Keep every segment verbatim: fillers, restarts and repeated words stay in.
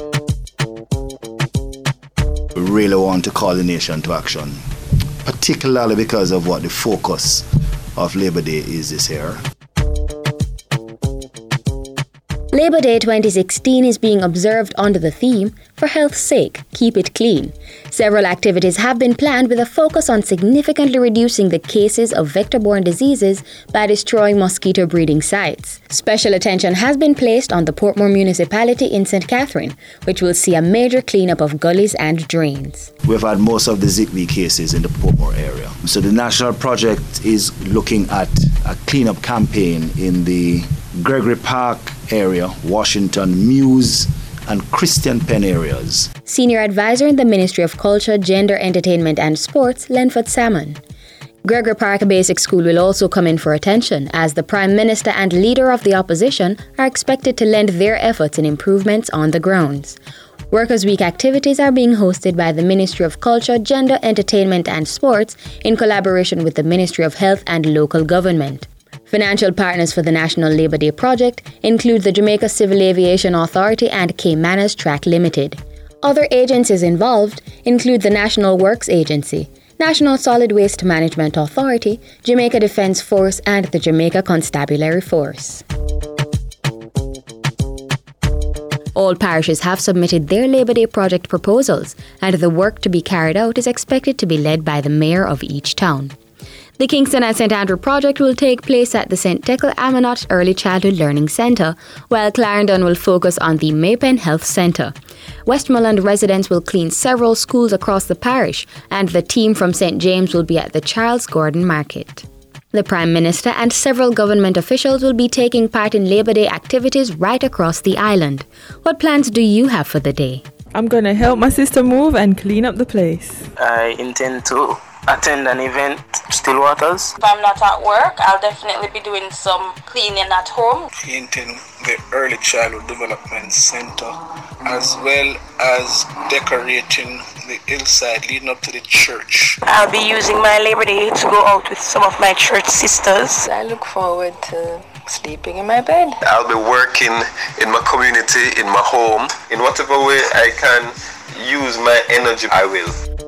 We really want to call the nation to action, particularly because of what the focus of Labor Day is this year. Labor Day twenty sixteen is being observed under the theme, "For health's sake, keep it clean." Several activities have been planned with a focus on significantly reducing the cases of vector-borne diseases by destroying mosquito breeding sites. Special attention has been placed on the Portmore municipality in Saint Catherine, which will see a major cleanup of gullies and drains. We've had most of the Z I C V cases in the Portmore area. So the national project is looking at a cleanup campaign in the Gregory Park area, Washington, Muse, and Christian Penn areas. Senior Advisor in the Ministry of Culture, Gender, Entertainment and Sports, Lenford Salmon. Gregory Park Basic School will also come in for attention, as the Prime Minister and Leader of the Opposition are expected to lend their efforts in improvements on the grounds. Workers' Week activities are being hosted by the Ministry of Culture, Gender, Entertainment and Sports in collaboration with the Ministry of Health and Local Government. Financial partners for the National Labor Day project include the Jamaica Civil Aviation Authority and Caymanas Track Limited. Other agencies involved include the National Works Agency, National Solid Waste Management Authority, Jamaica Defence Force, and the Jamaica Constabulary Force. All parishes have submitted their Labor Day project proposals, and the work to be carried out is expected to be led by the mayor of each town. The Kingston and Saint Andrew project will take place at the Saint Tekel Amanat Early Childhood Learning Centre, while Clarendon will focus on the Maypen Health Centre. Westmoreland residents will clean several schools across the parish, and the team from Saint James will be at the Charles Gordon Market. The Prime Minister and several government officials will be taking part in Labor Day activities right across the island. What plans do you have for the day? I'm going to help my sister move and clean up the place. I intend to attend an event, Still Waters. If I'm not at work, I'll definitely be doing some cleaning at home. Painting the Early Childhood Development Center, as well as decorating the hillside leading up to the church. I'll be using my Labor Day to go out with some of my church sisters. I look forward to sleeping in my bed. I'll be working in my community, in my home. In whatever way I can use my energy, I will.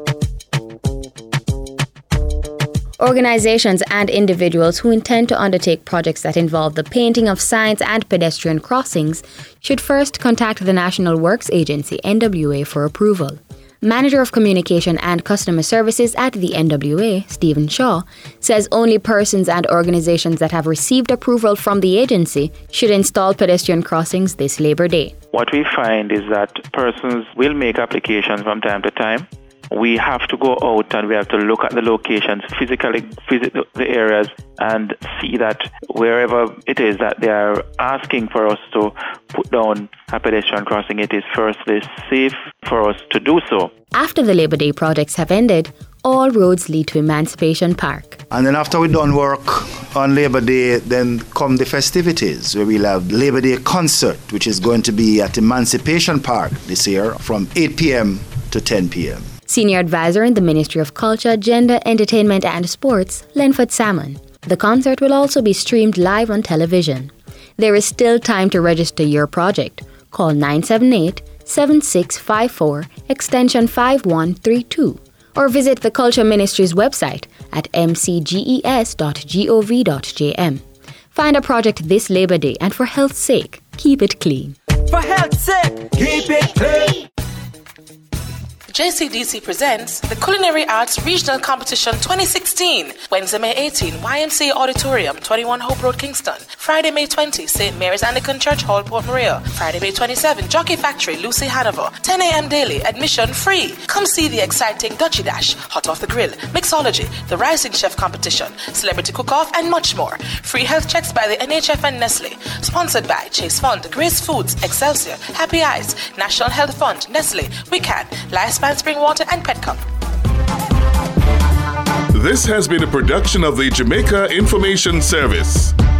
Organizations and individuals who intend to undertake projects that involve the painting of signs and pedestrian crossings should first contact the National Works Agency, N W A, for approval. Manager of Communication and Customer Services at the N W A, Stephen Shaw, says only persons and organizations that have received approval from the agency should install pedestrian crossings this Labor Day. What we find is that persons will make applications from time to time. We have to go out and we have to look at the locations, physically visit the areas and see that wherever it is that they are asking for us to put down a pedestrian crossing, it is firstly safe for us to do so. After the Labor Day projects have ended, all roads lead to Emancipation Park. And then after we've done work on Labor Day, then come the festivities, where we'll have Labor Day concert, which is going to be at Emancipation Park this year from eight p.m. to ten p.m. Senior Advisor in the Ministry of Culture, Gender, Entertainment and Sports, Lenford Salmon. The concert will also be streamed live on television. There is still time to register your project. Call nine seven eight, seven six five four, extension five one three two, or visit the Culture Ministry's website at m c g e s dot gov dot j m. Find a project this Labor Day, and for health's sake, keep it clean. For health's sake, keep it clean. J C D C presents the Culinary Arts Regional Competition twenty sixteen, Wednesday, May eighteenth, Y M C A Auditorium, twenty-one Hope Road, Kingston. Friday, May twentieth, Saint Mary's Anglican Church Hall, Port Maria. Friday, May twenty-seventh, Jockey Factory, Lucy Hanover. ten a.m. daily, admission free. Come see the exciting Dutchy Dash, Hot Off the Grill, Mixology, the Rising Chef Competition, Celebrity Cook-Off, and much more. Free health checks by the N H F and Nestle. Sponsored by Chase Fund, Grace Foods, Excelsior, Happy Eyes, National Health Fund, Nestle, We Can, Lifespan Spring Water, and Petcom. This has been a production of the Jamaica Information Service.